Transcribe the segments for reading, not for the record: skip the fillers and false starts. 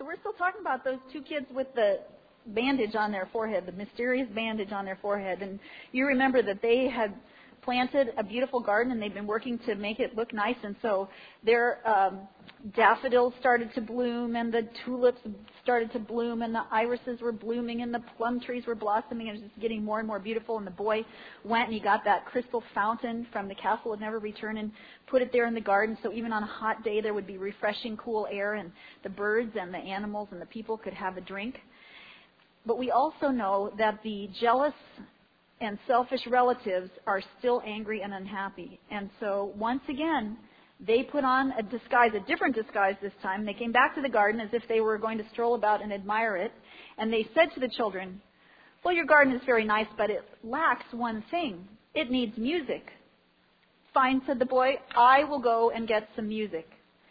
So we're still talking about those two kids with the bandage on their forehead, the mysterious bandage on their forehead. And you remember that they had planted a beautiful garden and they've been working to make it look nice. And so their daffodils started to bloom and the tulips started to bloom and the irises were blooming and the plum trees were blossoming and it was just getting more and more beautiful. And the boy went and he got that crystal fountain from the Castle of Never Return and put it there in the garden so even on a hot day there would be refreshing, cool air and the birds and the animals and the people could have a drink. But we also know that the jealous and selfish relatives are still angry and unhappy. And so once again, they put on a disguise, a different disguise this time. They came back to the garden as if they were going to stroll about and admire it. And they said to the children, well, your garden is very nice, but it lacks one thing. It needs music. Fine, said the boy, I will go and get some music.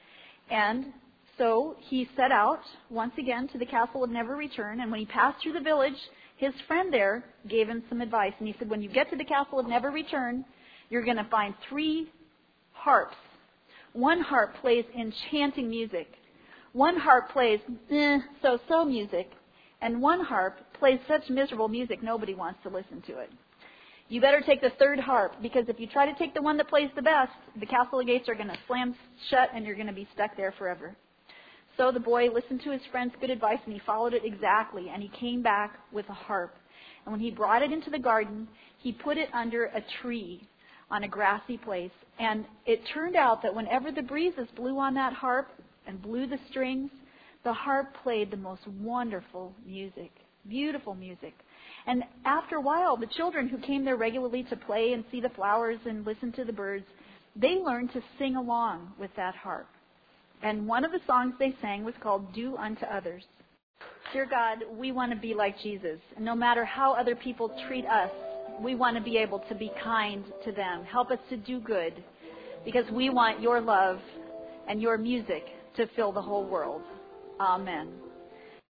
And so he set out once again to the Castle of Never Return. And when he passed through the village, his friend there gave him some advice. And he said, when you get to the Castle of Never Return, you're going to find 3 harps. One harp plays enchanting music. One harp plays so-so music. And one harp plays such miserable music nobody wants to listen to it. You better take the 3rd harp, because if you try to take the one that plays the best, the castle gates are going to slam shut and you're going to be stuck there forever. So the boy listened to his friend's good advice and he followed it exactly. And he came back with a harp. And when he brought it into the garden, he put it under a tree on a grassy place. And it turned out that whenever the breezes blew on that harp and blew the strings, the harp played the most wonderful music, beautiful music. And after a while, the children who came there regularly to play and see the flowers and listen to the birds, they learned to sing along with that harp. And one of the songs they sang was called Do Unto Others. Dear God, we want to be like Jesus. And no matter how other people treat us, we want to be able to be kind to them. Help us to do good, because we want your love and your music to fill the whole world. Amen.